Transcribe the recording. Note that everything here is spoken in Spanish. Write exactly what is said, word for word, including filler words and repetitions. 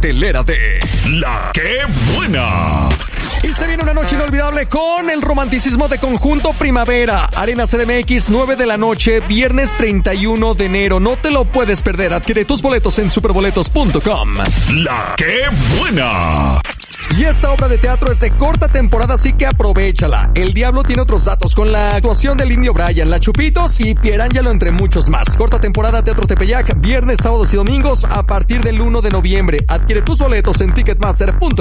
cartelera de La Qué Buena. Y se viene una noche inolvidable con el romanticismo de Conjunto Primavera. Arena C D M X, nueve de la noche, viernes treinta y uno de enero. No te lo puedes perder. Adquiere tus boletos en superboletos punto com. La Qué Buena. Y esta obra de teatro es de corta temporada, así que aprovéchala. El Diablo tiene otros datos con la actuación del Indio Bryan, La Chupitos y Pierangelo, entre muchos más. Corta temporada Teatro Tepeyac, viernes, sábados y domingos a partir del uno de noviembre. Adquiere tus boletos en ticketmaster punto com.